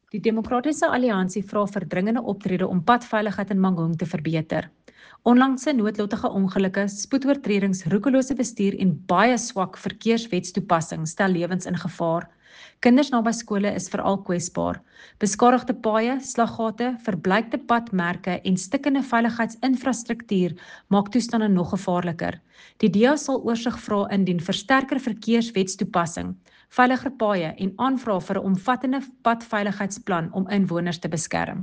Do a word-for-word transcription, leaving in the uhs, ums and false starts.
Die Demokratiese Alliansie vra vir dringende optrede om padveiligheid in Mangaung te verbeter. Onlangse noodlottige ongelukke, spoedoortredings, roekelose bestuur en baie swak verkeerswetstoepassing stel lewens in gevaar. Kinders naby skole is veral kwesbaar. Beskadigde paaie, slaggate, verbleikte padmerke en stikkende veiligheidsinfrastruktuur maak toestande nog gevaarliker. Die D A sal oorsig vra indien vir sterker verkeerswetstoepassing, veiliger paaie en aanvra vir 'n omvattende padveiligheidsplan om inwoners te beskerm.